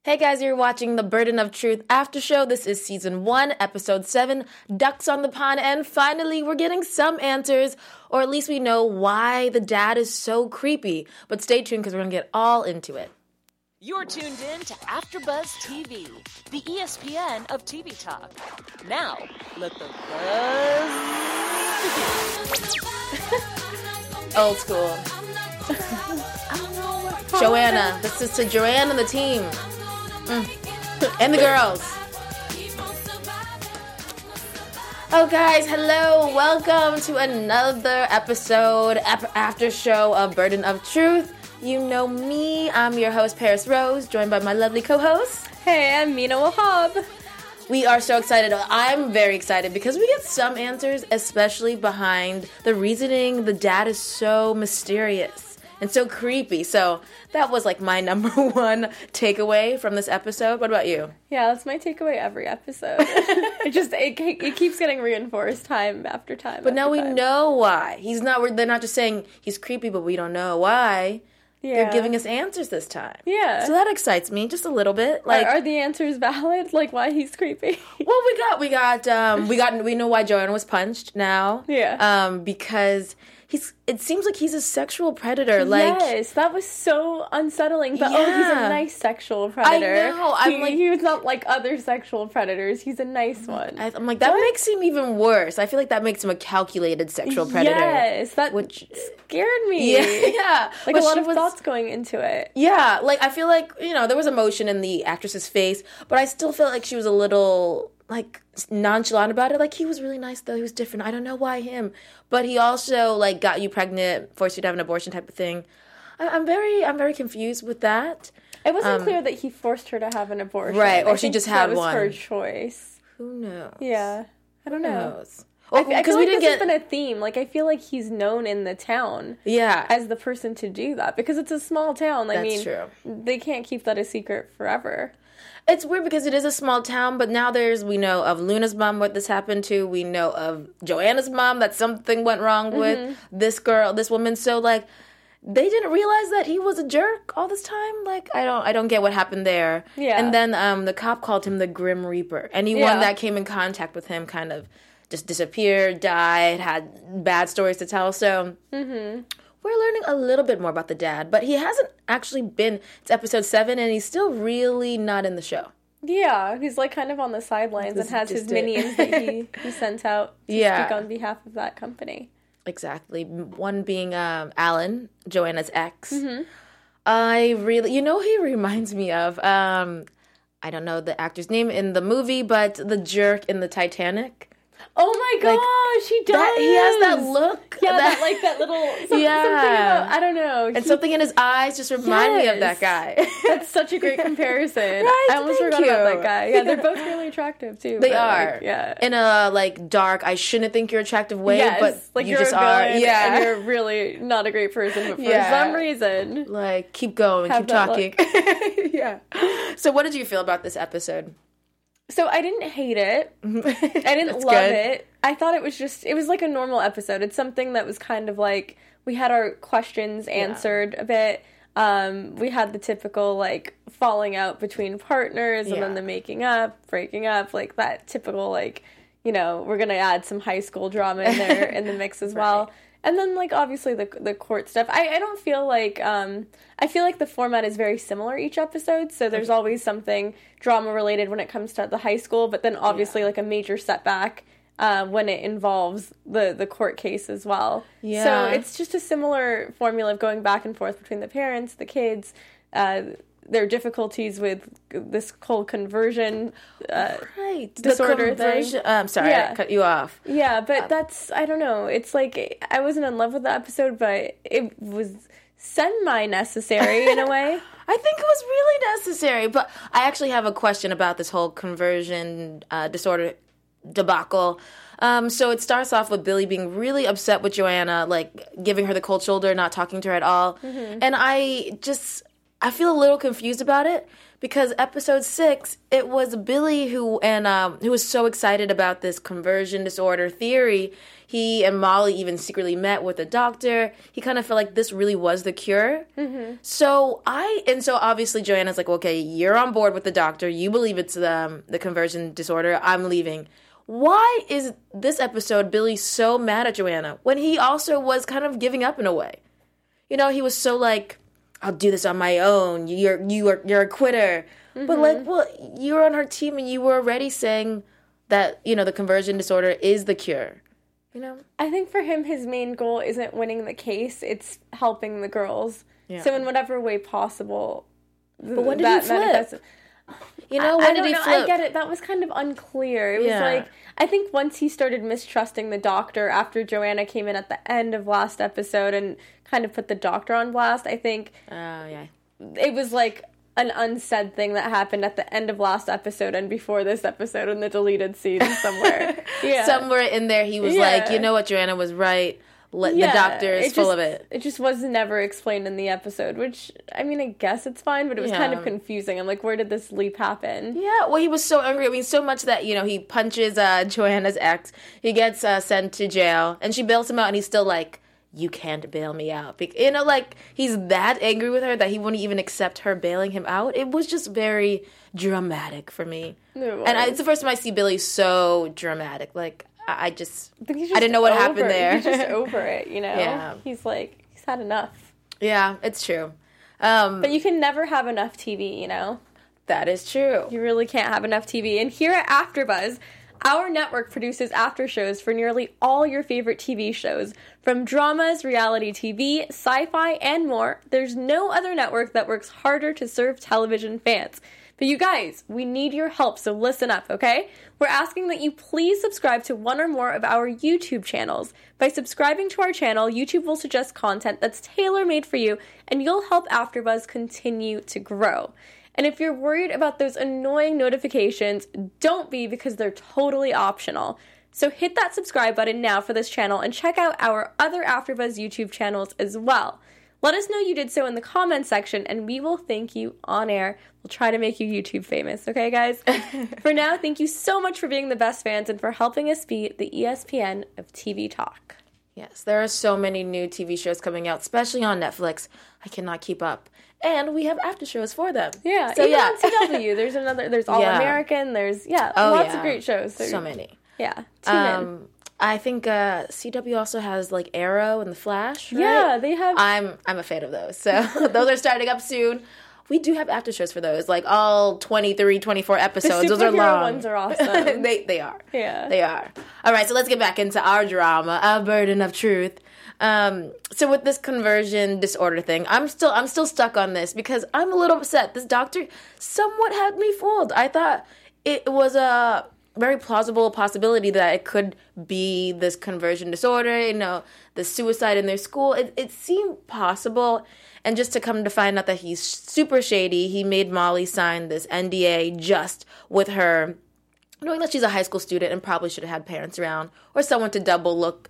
Hey guys, you're watching the Burden of Truth After Show. This is Season 1, Episode 7, Ducks on the Pond, and finally we're getting some answers, or at least we know why the dad is so creepy. But stay tuned because we're going to get all into it. You're tuned in to AfterBuzz TV, the ESPN of TV talk. Now, let the buzz begin. Old school. Joanna. This is to Joanna and the team. And the girls. Oh, guys, hello. Welcome to another episode, after show of Burden of Truth. You know me. I'm your host, Paris Rose, joined by my lovely co-host. Hey, I'm Mina Wahab. We are so excited. I'm very excited because we get some answers, especially behind the reasoning. The dad is so mysterious and so creepy. So that was like my number one takeaway from this episode. What about you? Yeah, that's my takeaway every episode. it keeps getting reinforced time after time. But now we know why. They're not just saying he's creepy, but we don't know why. Yeah. They're giving us answers this time. Yeah. So that excites me just a little bit. Like, are the answers valid? Like why he's creepy? Well, we know why Joanna was punched now. Yeah. Because it seems like he's a sexual predator. Like, yes, that was so unsettling. But he's a nice sexual predator. I know. He was not like other sexual predators. He's a nice one. I'm like, that makes him even worse. I feel like that makes him a calculated sexual predator. Yes, that scared me. Yeah. Like a lot of thoughts going into it. Yeah, like I feel like, there was emotion in the actress's face, but I still felt like she was a little like nonchalant about it. Like, he was really nice though. He was different. I don't know why him. But he also like got you pregnant, forced you to have an abortion type of thing. I'm very confused with that. It wasn't clear that he forced her to have an abortion. Right, or she just had one. That was her choice. Who knows? Yeah. I don't know. Knows? Well, I feel like this has been a theme. Like, I feel like he's known in the town as the person to do that. Because it's a small town. That's true. They can't keep that a secret forever. It's weird because it is a small town, but now we know of Luna's mom, what this happened to. We know of Joanna's mom, that something went wrong with this woman. So, like, they didn't realize that he was a jerk all this time. Like, I don't get what happened there. Yeah. And then the cop called him the Grim Reaper. Anyone that came in contact with him kind of just disappeared, died, had bad stories to tell. So we're learning a little bit more about the dad, but he hasn't actually been. It's episode 7, and he's still really not in the show. Yeah, he's like kind of on the sidelines and has his minions that he sent out to speak on behalf of that company. Exactly. One being Alan, Joanna's ex. I really, he reminds me of, I don't know the actor's name in the movie, but the jerk in the Titanic. Oh my gosh, he does. He has that look. Yeah, that little something about, I don't know. And something in his eyes just remind me of that guy. That's such a great comparison. Right? I almost forgot about that guy. Yeah, they're both really attractive too. They are. Yeah. In a dark, I shouldn't think you're attractive way, but like you you're just a villain, are. Yeah. And you're really not a great person, but for some reason. Like, keep going, keep talking. Yeah. So what did you feel about this episode? So I didn't hate it. I didn't love it. I thought it was like a normal episode. It's something that was kind of like, we had our questions answered a bit. We had the typical, like, falling out between partners and then the making up, breaking up, like that typical, like, we're going to add some high school drama in there in the mix as well. And then, like, obviously the court stuff. I don't feel like, I feel like the format is very similar each episode, so there's always something drama-related when it comes to the high school, but then obviously, like, a major setback when it involves the court case as well. Yeah. So it's just a similar formula of going back and forth between the parents, the kids, their difficulties with this whole conversion disorder thing. I'm sorry, I cut you off. Yeah, but that's, I don't know. It's like, I wasn't in love with the episode, but it was semi-necessary in a way. I think it was really necessary, but I actually have a question about this whole conversion disorder debacle. So it starts off with Billy being really upset with Joanna, like giving her the cold shoulder, not talking to her at all. And I feel a little confused about it because episode 6, it was Billy who was so excited about this conversion disorder theory. He and Molly even secretly met with a doctor. He kind of felt like this really was the cure. Mm-hmm. So obviously Joanna's like, okay, you're on board with the doctor. You believe it's the conversion disorder. I'm leaving. Why is this episode Billy so mad at Joanna when he also was kind of giving up in a way? You know, he was so like, I'll do this on my own. You're a quitter. Mm-hmm. But like, well, you were on her team and you were already saying that, you know, the conversion disorder is the cure. You know? I think for him, his main goal isn't winning the case. It's helping the girls. Yeah. So in whatever way possible. But when did he flip? You know, when did he flip? I get it. That was kind of unclear. It was like, I think once he started mistrusting the doctor after Joanna came in at the end of last episode and kind of put the doctor on blast, I think it was like an unsaid thing that happened at the end of last episode and before this episode in the deleted scene somewhere. Somewhere in there he was like, you know what, Joanna was right. The doctor is full of it. It just was never explained in the episode, which, I mean, I guess it's fine, but it was kind of confusing. I'm like, where did this leap happen? Yeah, well, he was so angry. I mean, so much that, you know, he punches Joanna's ex. He gets sent to jail, and she bails him out, and he's still like, you can't bail me out. You know, like, he's that angry with her that he wouldn't even accept her bailing him out. It was just very dramatic for me. And it's the first time I see Billy so dramatic. Like, I didn't know what happened there. He's just over it, you know? Yeah. He's like, he's had enough. Yeah, it's true. But you can never have enough TV, you know? That is true. You really can't have enough TV. And here at AfterBuzz, our network produces after shows for nearly all your favorite TV shows. From dramas, reality TV, sci-fi, and more, there's no other network that works harder to serve television fans. But you guys, we need your help, so listen up, okay? We're asking that you please subscribe to one or more of our YouTube channels. By subscribing to our channel, YouTube will suggest content that's tailor-made for you, and you'll help AfterBuzz continue to grow. And if you're worried about those annoying notifications, don't be, because they're totally optional. So hit that subscribe button now for this channel and check out our other AfterBuzz YouTube channels as well. Let us know you did so in the comments section, and we will thank you on air. We'll try to make you YouTube famous, okay, guys? For now, thank you so much for being the best fans and for helping us be the ESPN of TV talk. Yes, there are so many new TV shows coming out, especially on Netflix. I cannot keep up. And we have after shows for them. Yeah, so even on CW, there's All American, there's, lots of great shows. So many. Yeah, tune in. I think CW also has like Arrow and The Flash, right? Yeah, they have. I'm a fan of those. So those are starting up soon. We do have after shows for those, like all 23, 24 episodes. The those are long. ones are awesome. they are. Yeah. They are. All right, so let's get back into our drama, A Burden of Truth. So with this conversion disorder thing, I'm still stuck on this because I'm a little upset. This doctor somewhat had me fooled. I thought it was a very plausible possibility that it could be this conversion disorder, you know, the suicide in their school. It seemed possible. And just to come to find out that he's super shady, he made Molly sign this NDA just with her, knowing that she's a high school student and probably should have had parents around or someone to double look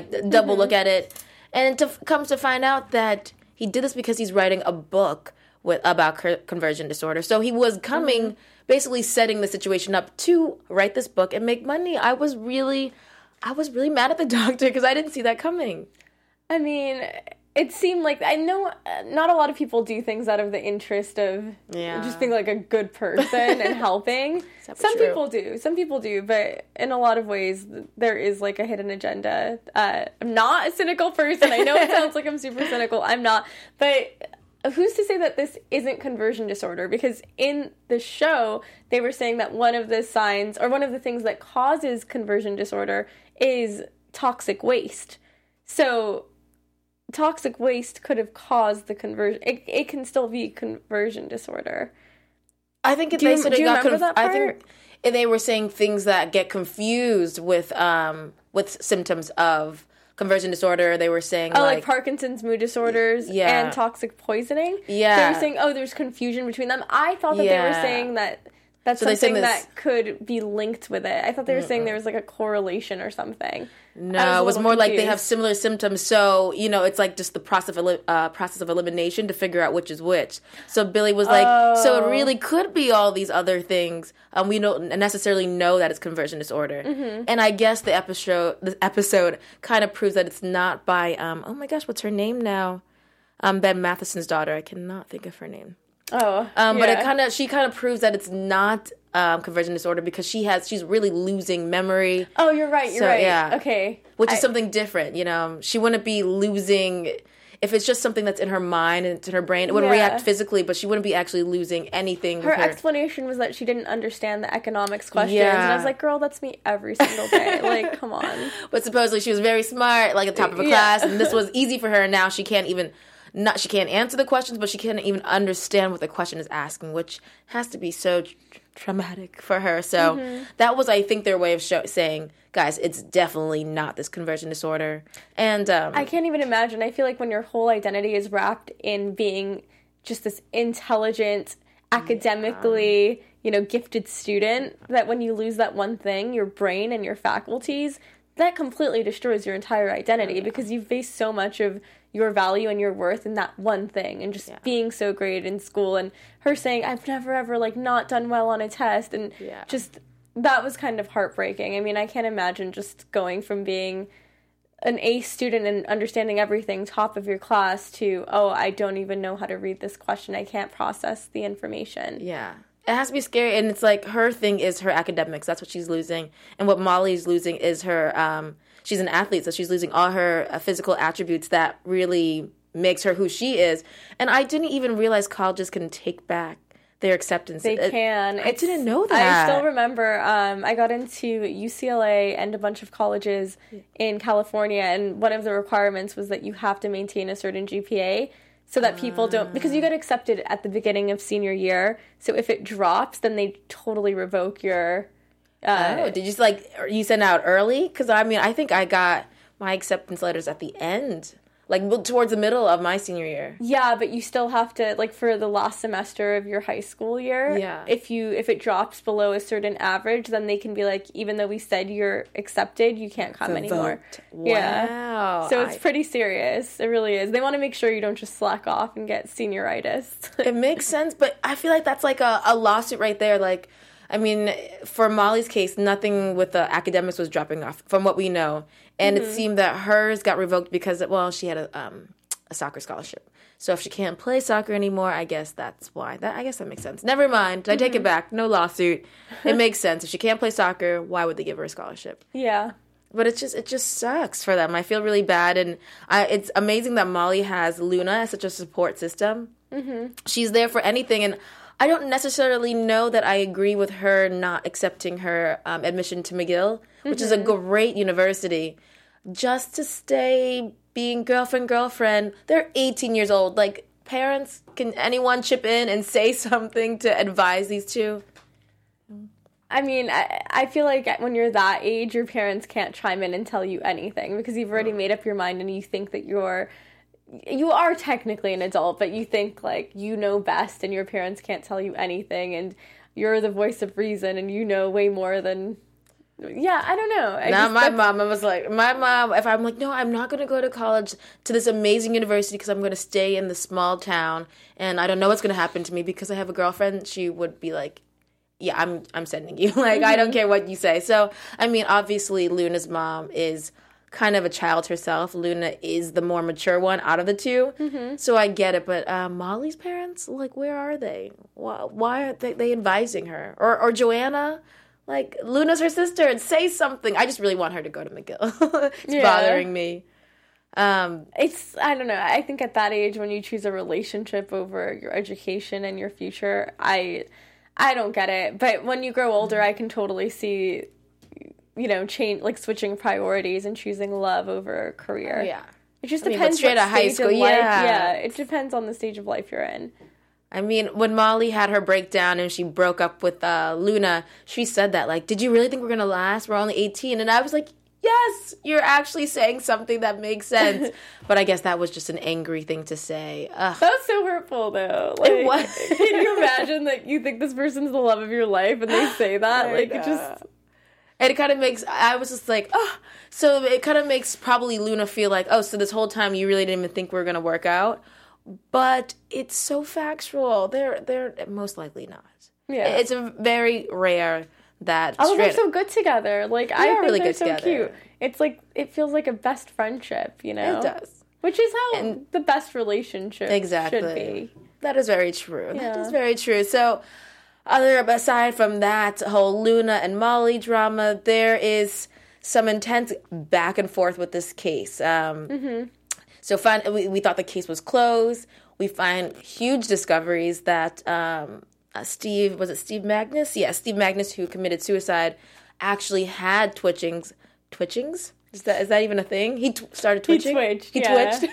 at it. And comes to find out that he did this because he's writing a book about conversion disorder. So he was coming, basically setting the situation up to write this book and make money. I was really mad at the doctor because I didn't see that coming. I mean, it seemed like, I know not a lot of people do things out of the interest of just being like a good person and helping. Some people do, but in a lot of ways there is like a hidden agenda. I'm not a cynical person. I know it sounds like I'm super cynical. I'm not. But who's to say that this isn't conversion disorder? Because in the show, they were saying that one of the signs or one of the things that causes conversion disorder is toxic waste. So toxic waste could have caused the conversion. It can still be conversion disorder. I think do you remember that part? I think they were saying things that get confused with symptoms of conversion disorder. They were saying like Parkinson's, mood disorders, and toxic poisoning. Yeah, they were saying there's confusion between them. I thought that they were saying that That's so something that could be linked with it. I thought they were saying there was like a correlation or something. No, it was more like they have similar symptoms. So, you know, it's like just the process of elimination to figure out which is which. So Billy was like, so it really could be all these other things. We don't necessarily know that it's conversion disorder. Mm-hmm. And I guess the episode kind of proves that it's not by, oh my gosh, what's her name now? Ben Matheson's daughter. I cannot think of her name. But she kind of proves that it's not conversion disorder because she's really losing memory. Oh, you're right. You're right. Yeah. Okay. Which is something different, you know. She wouldn't be losing if it's just something that's in her mind and it's in her brain. It would react physically, but she wouldn't be actually losing anything. Her explanation was that she didn't understand the economics questions, and I was like, "Girl, that's me every single day. Like, come on." But supposedly she was very smart, like at the top of her class, and this was easy for her. And now she can't even. She can't answer the questions, but she can't even understand what the question is asking, which has to be so traumatic for her. So that was, I think, their way of saying, guys, it's definitely not this conversion disorder. And I can't even imagine. I feel like when your whole identity is wrapped in being just this intelligent, academically, gifted student, that when you lose that one thing, your brain and your faculties, that completely destroys your entire identity because you've based so much of your value and your worth in that one thing and just being so great in school, and her saying, I've never ever not done well on a test, and just that was kind of heartbreaking. I mean, I can't imagine just going from being an A student and understanding everything, top of your class, to, I don't even know how to read this question. I can't process the information. Yeah. It has to be scary, and it's like her thing is her academics. That's what she's losing. And what Molly's losing is her, she's an athlete, so she's losing all her physical attributes that really makes her who she is. And I didn't even realize colleges can take back their acceptance. They can. I didn't know that. I still remember I got into UCLA and a bunch of colleges in California, and one of the requirements was that you have to maintain a certain GPA. So that people don't, because you get accepted at the beginning of senior year. So if it drops, then they totally revoke your. Did you you send out early? Because I think I got my acceptance letters at the end, towards the middle of my senior year. Yeah, but you still have to for the last semester of your high school year. Yeah. If it drops below a certain average, then they can be like, even though we said you're accepted, you can't come anymore. Wow. Yeah. So it's pretty serious. It really is. They want to make sure you don't just slack off and get senioritis. It makes sense, but I feel like that's a lawsuit right there. For Molly's case, nothing with the academics was dropping off, from what we know. And it seemed that hers got revoked because, she had a soccer scholarship. So if she can't play soccer anymore, I guess that's why. I guess that makes sense. Never mind. I take it back. No lawsuit. It makes sense. If she can't play soccer, why would they give her a scholarship? Yeah. But it just sucks for them. I feel really bad. And it's amazing that Molly has Luna as such a support system. Mm-hmm. She's there for anything. And I don't necessarily know that I agree with her not accepting her admission to McGill, which is a great university, just to stay being girlfriend. They're 18 years old. Parents, can anyone chip in and say something to advise these two? I mean, I feel like when you're that age, your parents can't chime in and tell you anything because you've already made up your mind and you think that you are technically an adult, but you think you know best and your parents can't tell you anything and you're the voice of reason and you know way more than. Yeah, I don't know. My mom, if I'm no, I'm not going to go to college to this amazing university because I'm going to stay in the small town and I don't know what's going to happen to me because I have a girlfriend, she would be like, yeah, I'm sending you. I don't care what you say. So, obviously Luna's mom is kind of a child herself. Luna is the more mature one out of the two. Mm-hmm. So I get it. But Molly's parents, where are they? Why aren't they advising her? Or Joanna? Luna's her sister, and say something. I just really want her to go to McGill. It's bothering me. I don't know. I think at that age, when you choose a relationship over your education and your future, I don't get it. But when you grow older, I can totally see, change, switching priorities and choosing love over career. Yeah. It just depends straight out of high school, yeah. It depends on the stage of life you're in. When Molly had her breakdown and she broke up with Luna, she said that, did you really think we're going to last? We're only 18. And I was like, yes, you're actually saying something that makes sense. But I guess that was just an angry thing to say. Ugh. That's so hurtful, though. Like, It was. Can you imagine that you think this person's the love of your life and they say that? Like, it just... And it kind of makes, I was just like, oh. So it kind of makes probably Luna feel like, oh, so this whole time you really didn't even think we were going to work out. But it's so factual. They're most likely not. Yeah. It's a very rare that... Oh, they're so good together. Like, I think really they're good so together. cute. It's like, it feels like a best friendship, you know? It does. Which is how the best relationship should be. That is very true. Yeah. That is very true. So, aside from that whole Luna and Molly drama, there is some intense back and forth with this case. So we thought the case was closed. We find huge discoveries that Steve Magnus? Yeah, Steve Magnus, who committed suicide, actually had twitchings. Twitchings? Is that even a thing? He started twitching? He twitched.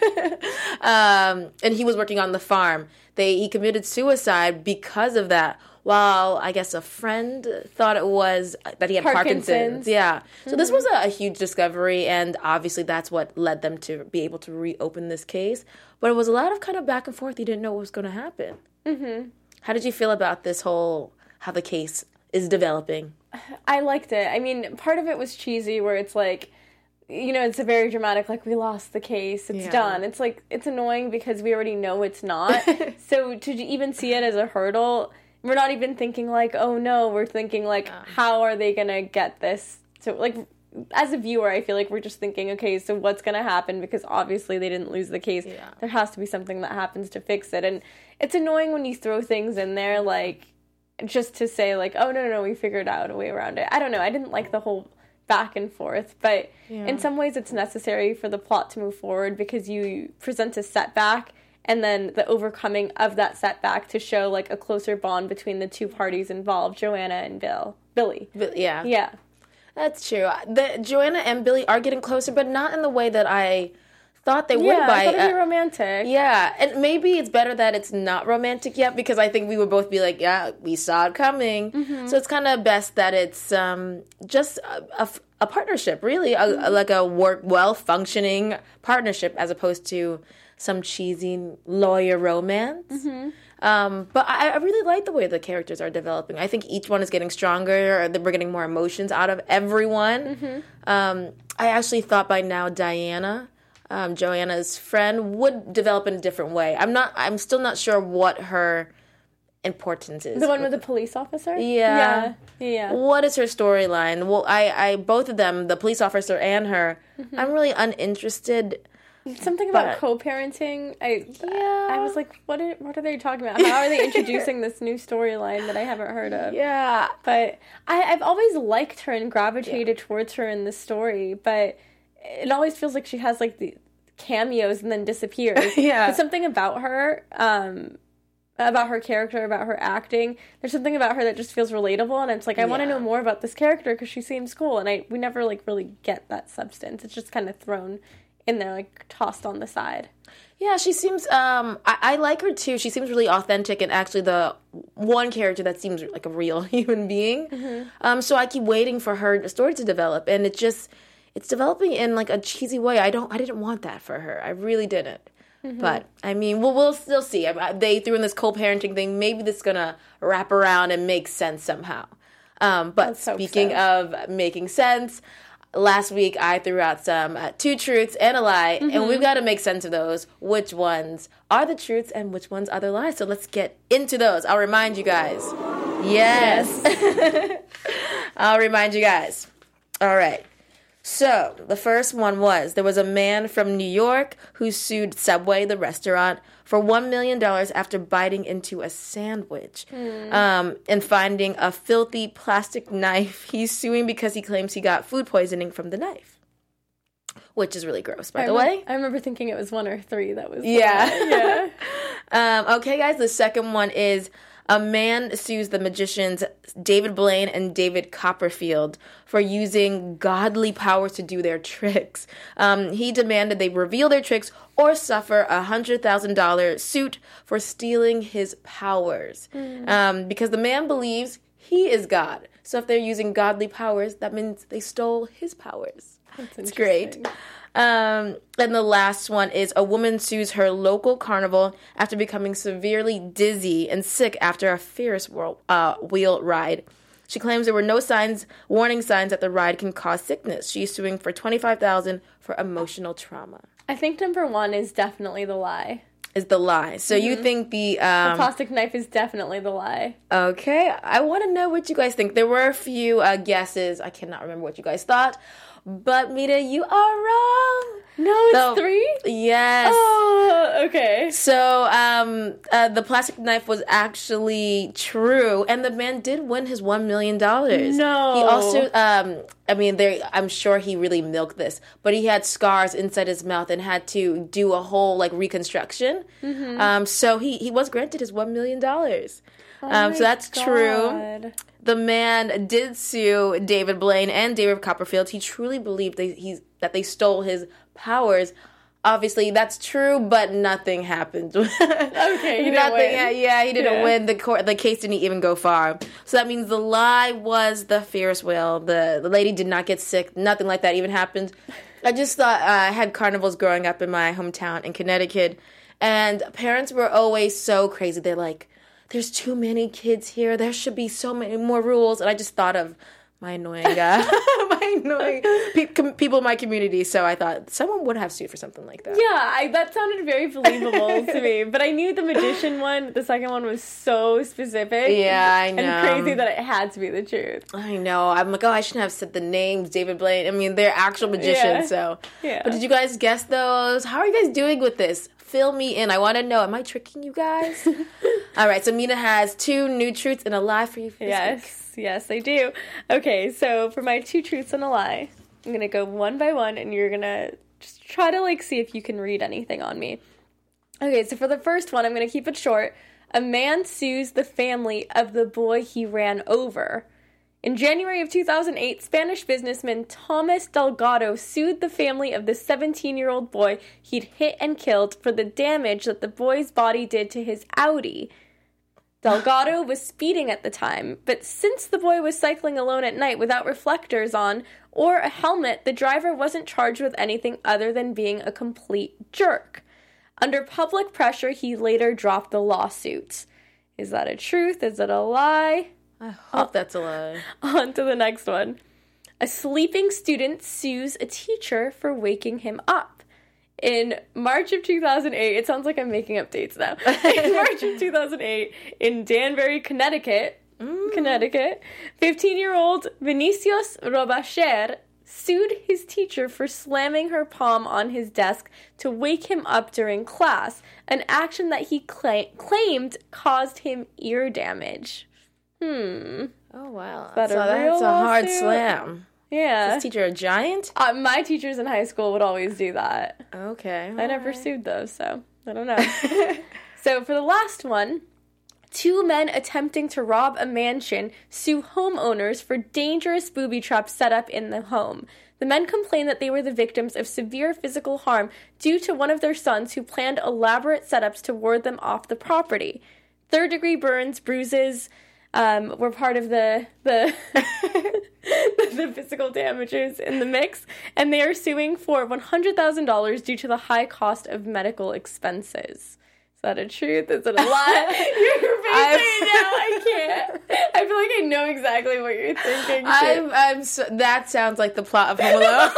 And he was working on the farm. He committed suicide because of that. While I guess a friend thought it was that he had Parkinson's. Yeah. So this was a huge discovery, and obviously that's what led them to be able to reopen this case. But it was a lot of kind of back and forth. You didn't know what was going to happen. Mm-hmm. How did you feel about this how the case is developing? I liked it. I mean, part of it was cheesy, where it's like, you know, it's a very dramatic, like, we lost the case, it's done. It's like, it's annoying because we already know it's not. So to even see it as a hurdle, we're not even thinking like, oh no, we're thinking like, how are they gonna get this? So like, as a viewer, I feel like we're just thinking, okay, so what's gonna happen? Because obviously they didn't lose the case. Yeah. There has to be something that happens to fix it. And it's annoying when you throw things in there, like, just to say like, oh no, we figured out a way around it. I don't know, I didn't like the whole back and forth, but in some ways it's necessary for the plot to move forward, because you present a setback and then the overcoming of that setback to show like a closer bond between the two parties involved, Joanna and Billy. Yeah. Yeah. That's true. Joanna and Billy are getting closer, but not in the way that I thought they would. I thought it'd be romantic. Yeah, and maybe it's better that it's not romantic yet, because I think we would both be like, yeah, we saw it coming. Mm-hmm. So it's kind of best that it's just a partnership, really, like a well-functioning partnership, as opposed to some cheesy lawyer romance. Mm-hmm. But I really like the way the characters are developing. I think each one is getting stronger, or we're getting more emotions out of everyone. Mm-hmm. I actually thought by now Diana, Joanna's friend, would develop in a different way. I'm still not sure what her importance is. The one with the police officer? Yeah. Yeah. What is her storyline? Well, I both of them, the police officer and her, I'm really uninterested. Something about co-parenting. I was like, what are they talking about? How are they introducing this new storyline that I haven't heard of? Yeah. But I've always liked her and gravitated towards her in this story, but it always feels like she has like the cameos and then disappears. Yeah. But something about her, about her character, about her acting, there's something about her that just feels relatable, and it's like, I want to know more about this character because she seems cool, and we never like really get that substance. It's just kind of thrown in there, like tossed on the side. Yeah, she seems, I like her too. She seems really authentic, and actually the one character that seems like a real human being. Mm-hmm. So I keep waiting for her story to develop, and it's developing in like a cheesy way. I didn't want that for her. I really didn't. Mm-hmm. But, I mean, we'll still see. They threw in this co-parenting thing. Maybe this is going to wrap around and make sense somehow. But speaking of making sense, last week I threw out some two truths and a lie, and we've got to make sense of those. Which ones are the truths and which ones are the lies? So let's get into those. I'll remind you guys. Yes. I'll remind you guys. All right. So, the first one was, there was a man from New York who sued Subway, the restaurant, for $1 million after biting into a sandwich and finding a filthy plastic knife. He's suing because he claims he got food poisoning from the knife, which is really gross, by the way. I remember thinking it was 1 or 3 that was... Yeah. Okay, guys, the second one is... A man sues the magicians David Blaine and David Copperfield for using godly power to do their tricks. He demanded they reveal their tricks or suffer a $100,000 suit for stealing his powers. Because the man believes he is God. So if they're using godly powers, that means they stole his powers. It's great. And the last one is a woman sues her local carnival after becoming severely dizzy and sick after a Ferris wheel ride. She claims there were no warning signs that the ride can cause sickness. She's suing for $25,000 for emotional trauma. I think number one is definitely the lie. Is the lie. So you think the plastic knife is definitely the lie. Okay. I want to know what you guys think. There were a few guesses. I cannot remember what you guys thought. But, Mita, you are wrong. No, it's 3? Yes. Oh, okay. So, the plastic knife was actually true, and the man did win his $1 million. No. He also, I'm sure he really milked this, but he had scars inside his mouth and had to do a whole, reconstruction. Mm-hmm. So he was granted his $1 million. So that's true. The man did sue David Blaine and David Copperfield. He truly believed that they stole his powers. Obviously, that's true, but nothing happened. Okay, he didn't win. Yeah, he didn't win. The case didn't even go far. So that means the lie was the Ferris wheel. The lady did not get sick. Nothing like that even happened. I just thought I had carnivals growing up in my hometown in Connecticut, and parents were always so crazy. They're like, there's too many kids here. There should be so many more rules. And I just thought of my annoying people in my community. So I thought someone would have sued for something like that. Yeah, that sounded very believable to me. But I knew the magician one, the second one, was so specific. Yeah, I know. And crazy that it had to be the truth. I know. I'm like, I shouldn't have said the names, David Blaine. I mean, they're actual magicians, so. Yeah. But did you guys guess those? How are you guys doing with this? Fill me in. I want to know. Am I tricking you guys? All right, so Mina has 2 new truths and a lie for you for this week. Yes, I do. Okay, so for my 2 truths and a lie, I'm going to go one by one, and you're going to just try to, see if you can read anything on me. Okay, so for the first one, I'm going to keep it short. A man sues the family of the boy he ran over. In January of 2008, Spanish businessman Thomas Delgado sued the family of the 17-year-old boy he'd hit and killed for the damage that the boy's body did to his Audi. Delgado was speeding at the time, but since the boy was cycling alone at night without reflectors on or a helmet, the driver wasn't charged with anything other than being a complete jerk. Under public pressure, he later dropped the lawsuit. Is that a truth? Is it a lie? I hope that's a lie. On to the next one. A sleeping student sues a teacher for waking him up. In March of 2008, it sounds like I'm making up dates now. In March of 2008, in Danbury, Connecticut, 15-year-old Vinicius Robacher sued his teacher for slamming her palm on his desk to wake him up during class, an action that he claimed caused him ear damage. Oh, wow. That's a hard lawsuit? slam. Yeah. Is this teacher a giant? My teachers in high school would always do that. Okay. I never sued those, so I don't know. So for the last one, 2 men attempting to rob a mansion sue homeowners for dangerous booby traps set up in the home. The men complained that they were the victims of severe physical harm due to one of their sons who planned elaborate setups to ward them off the property. 3rd-degree burns, bruises, were part of the the physical damages in the mix, and they are suing for $100,000 due to the high cost of medical expenses. Is that a truth? Is it a lie? You're facing now. I can't. I feel like I know exactly what you're thinking. That sounds like the plot of Home Alone.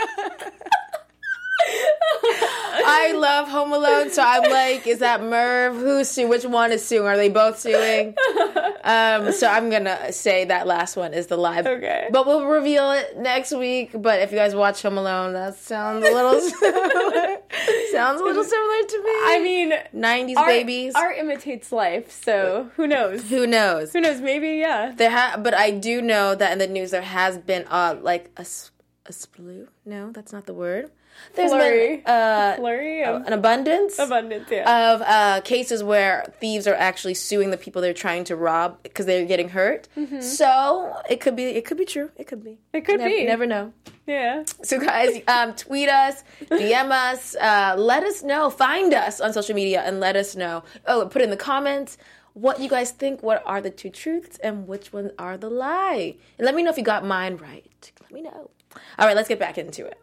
I love Home Alone, so I'm like, is that Merv? Who's suing? Which one is suing? Are they both suing? So I'm gonna say that last one is the lie. Okay. But we'll reveal it next week. But if you guys watch Home Alone, that sounds a little similar. Sounds a little similar to me. I mean, 90s babies. Art imitates life, so who knows? Who knows? Who knows? Maybe, yeah. But I do know that in the news there has been a sploof. No, that's not the word. There's flurry. been flurry of an abundance yeah. of cases where thieves are actually suing the people they're trying to rob because they're getting hurt. Mm-hmm. So it could be true. It could be. Never know. Yeah. So guys, tweet us, DM us, let us know. Find us on social media and let us know. Oh, put in the comments what you guys think. What are the 2 truths and which ones are the lie? And let me know if you got mine right. Let me know. All right, let's get back into it.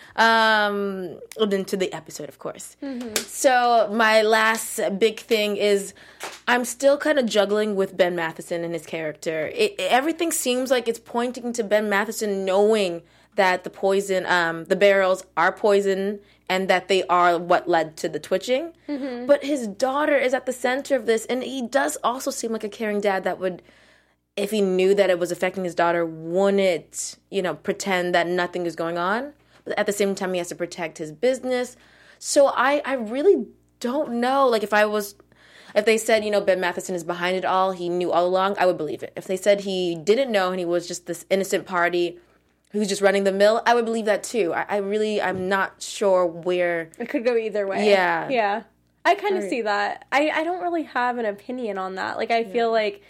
Into the episode, of course. Mm-hmm. So my last big thing is I'm still kind of juggling with Ben Matheson and his character. Everything seems like it's pointing to Ben Matheson knowing that the poison, the barrels are poison and that they are what led to the twitching. Mm-hmm. But his daughter is at the center of this, and he does also seem like a caring dad that would, if he knew that it was affecting his daughter, wouldn't, pretend that nothing is going on. But at the same time, he has to protect his business. So I really don't know. Like, if they said, Ben Matheson is behind it all, he knew all along, I would believe it. If they said he didn't know and he was just this innocent party who's just running the mill, I would believe that too. I'm not sure where. It could go either way. Yeah. Yeah. I kind of see that. I don't really have an opinion on that. Like, I feel like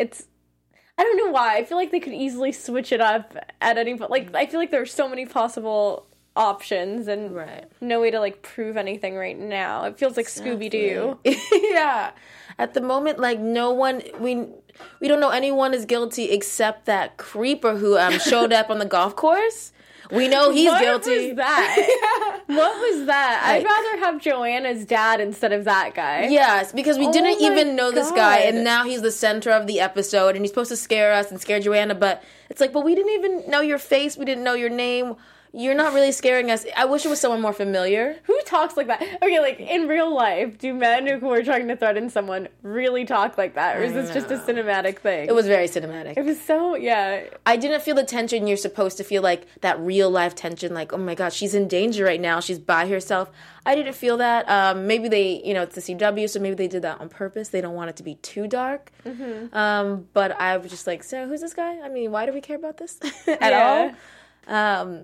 I don't know why. I feel like they could easily switch it up at any point. Like, I feel like there are so many possible options and no way to, like, prove anything right now. It feels like Scooby-Doo. Yeah. At the moment, like, no one, we don't know anyone is guilty except that creeper who showed up on the golf course. We know he's guilty. What was that? What was that? I'd rather have Joanna's dad instead of that guy. Yes, because we didn't even know this guy, and now he's the center of the episode, and he's supposed to scare us and scare Joanna, but it's like, but we didn't even know your face, we didn't know your name. You're not really scaring us. I wish it was someone more familiar. Who talks like that? Okay, like, in real life, do men who are trying to threaten someone really talk like that? Or is this just a cinematic thing? It was very cinematic. It was so, yeah. I didn't feel the tension you're supposed to feel, like that real life tension, like, oh my God, she's in danger right now. She's by herself. I didn't feel that. Maybe they, it's the CW, so maybe they did that on purpose. They don't want it to be too dark. Mm-hmm. But I was just like, so who's this guy? I mean, why do we care about this at all?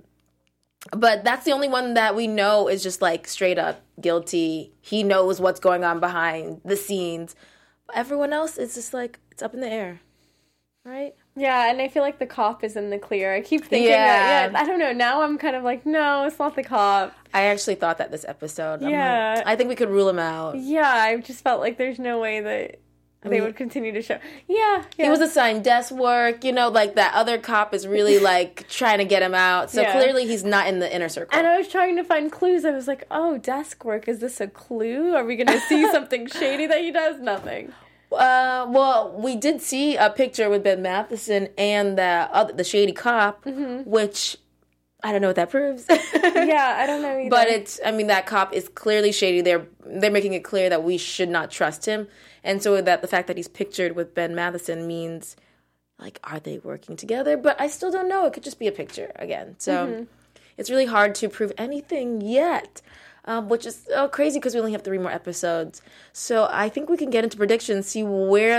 But that's the only one that we know is just, like, straight up guilty. He knows what's going on behind the scenes. But everyone else is just, like, it's up in the air. Right? Yeah, and I feel like the cop is in the clear. I keep thinking that, I don't know. Now I'm kind of like, no, it's not the cop. I actually thought that this episode. Yeah. I think we could rule him out. Yeah, I just felt like there's no way that they would continue to show. Yeah. He was assigned desk work, like that other cop is really like trying to get him out. So clearly he's not in the inner circle. And I was trying to find clues. I was like, oh, desk work. Is this a clue? Are we going to see something shady that he does? Nothing. Well, we did see a picture with Ben Matheson and the shady cop, which I don't know what that proves. Yeah, I don't know either. But that cop is clearly shady. They're making it clear that we should not trust him. And so that the fact that he's pictured with Ben Matheson means, like, are they working together? But I still don't know. It could just be a picture again. So it's really hard to prove anything yet, which is crazy because we only have 3 more episodes. So I think we can get into predictions, see where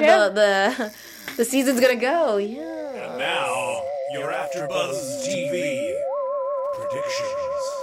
the season's going to go. Yeah. And now, your AfterBuzz TV predictions.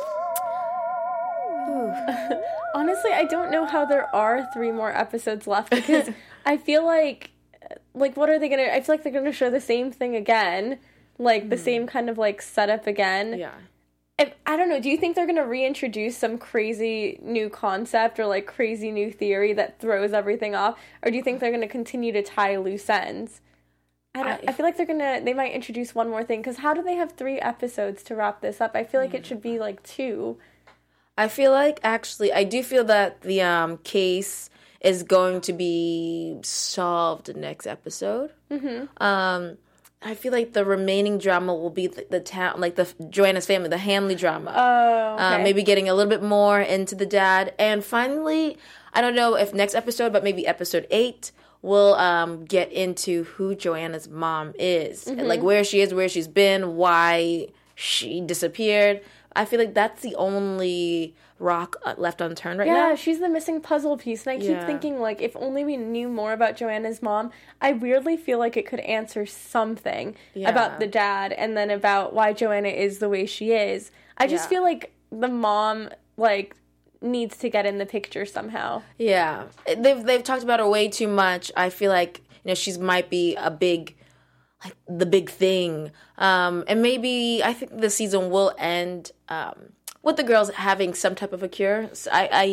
Honestly, I don't know how there are 3 more episodes left because I feel like what are they going to... I feel like they're going to show the same thing again, like the same kind of, like, setup again. Yeah. I don't know, do you think they're going to reintroduce some crazy new concept or, like, crazy new theory that throws everything off? Or do you think they're going to continue to tie loose ends? I feel like they might introduce one more thing, because how do they have 3 episodes to wrap this up? I feel like it should be, like, 2. I feel like, actually, I do feel that the case is going to be solved next episode. Mm-hmm. I feel like the remaining drama will be the town, like the Joanna's family, the Hamley drama. Oh, okay. Maybe getting a little bit more into the dad. And finally, I don't know if next episode, but maybe episode 8, we'll get into who Joanna's mom is. Mm-hmm. Like where she is, where she's been, why she disappeared. I feel like that's the only rock left unturned right now. Yeah, she's the missing puzzle piece. And I keep thinking, like, if only we knew more about Joanna's mom, I weirdly feel like it could answer something about the dad and then about why Joanna is the way she is. I just feel like the mom, like, needs to get in the picture somehow. Yeah. They've talked about her way too much. I feel like, she might be the big thing. And maybe I think the season will end with the girls having some type of a cure. So I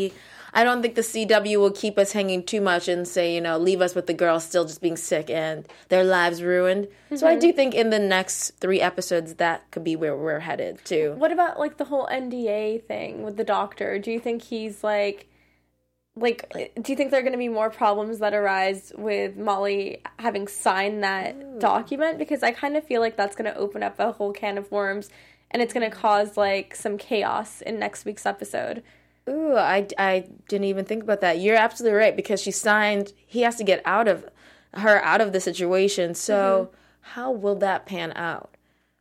I don't think the CW will keep us hanging too much and say, you know, leave us with the girls still just being sick and their lives ruined. So I do think in the next 3 episodes that could be where we're headed to. What about like the whole NDA thing with the doctor? Do you think he's like, do you think there are going to be more problems that arise with Molly having signed that document? Because I kind of feel like that's going to open up a whole can of worms, and it's going to cause, like, some chaos in next week's episode. Ooh, I didn't even think about that. You're absolutely right, because she signed, he has to get out of the situation. So how will that pan out?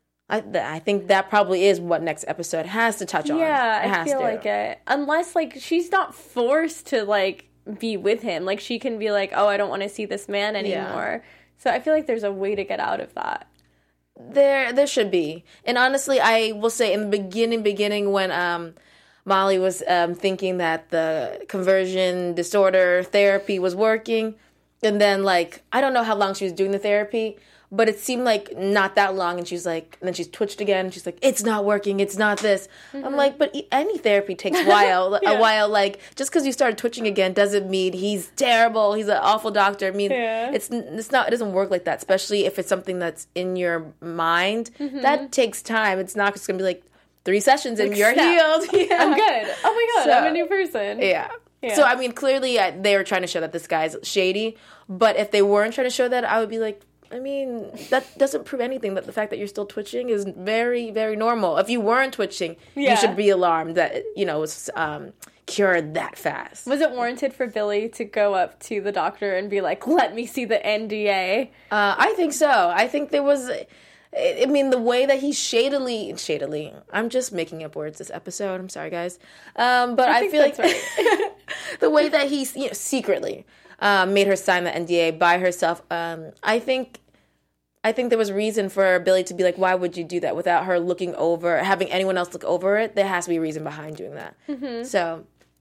I think that probably is what next episode has to touch on. Yeah, I feel like it. Unless, like, she's not forced to, like, be with him. Like, she can be like, oh, I don't want to see this man anymore. Yeah. So I feel like there's a way to get out of that. There should be. And honestly, I will say in the beginning when Molly was thinking that the conversion disorder therapy was working, and then, like, I don't know how long she was doing the therapy, but it seemed like not that long, and she's like, and then she's twitched again, and she's like, it's not working, it's not this. I'm like, but any therapy takes a while. A while, like, just because you started twitching again doesn't mean he's terrible, he's an awful doctor. I mean, it's not, it doesn't work like that, especially if it's something that's in your mind. That takes time. It's not just gonna be like 3 sessions and you're healed. Yeah. I'm good. Oh my God, I'm a new person. Yeah. So, I mean, clearly they were trying to show that this guy's shady, but if they weren't trying to show that, I would be like, I mean, that doesn't prove anything. That the fact that you're still twitching is very, very normal. If you weren't twitching, you should be alarmed that, you know, it's cured that fast. Was it warranted for Billy to go up to the doctor and be like, let me see the NDA? I think so. I think there was... I mean, the way that he shadily, I'm just making up words this episode. I'm sorry, guys. But I feel like right. The way that he secretly made her sign the NDA by herself, I think there was reason for Billy to be like, why would you do that without her looking over, having anyone else look over it? There has to be a reason behind doing that. So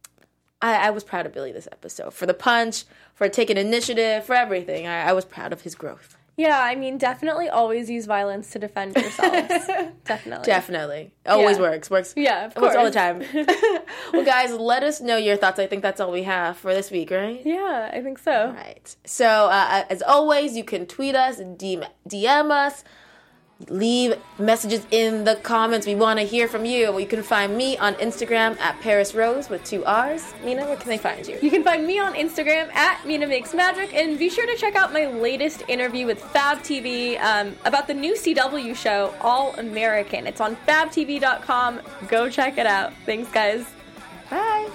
I was proud of Billy this episode. For the punch, for taking initiative, for everything. I was proud of his growth. Yeah, I mean, definitely always use violence to defend yourselves. Definitely. Always works. Yeah, of course. All the time. Well, guys, let us know your thoughts. I think that's all we have for this week, right? Yeah, I think so. All right. So, as always, you can tweet us, DM us, leave messages in the comments. We want to hear from you. You can find me on Instagram at Paris Rose with 2 R's. Mina, where can they find you? You can find me on Instagram at Mina Makes Magic, and be sure to check out my latest interview with Fab TV about the new CW show, All American. It's on fabtv.com. Go check it out. Thanks, guys. Bye.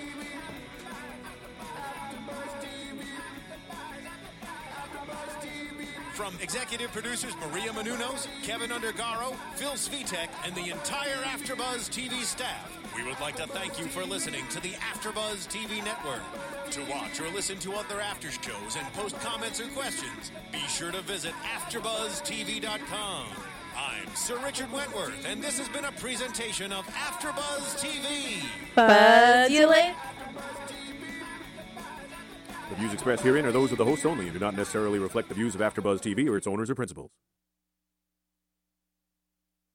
From executive producers Maria Menounos, Kevin Undergaro, Phil Svitek, and the entire AfterBuzz TV staff, we would like to thank you for listening to the AfterBuzz TV network. To watch or listen to other after shows and post comments or questions, be sure to visit AfterBuzzTV.com. I'm Sir Richard Wentworth, and this has been a presentation of AfterBuzz TV. Buzz you later. The views expressed herein are those of the hosts only and do not necessarily reflect the views of AfterBuzz TV or its owners or principals.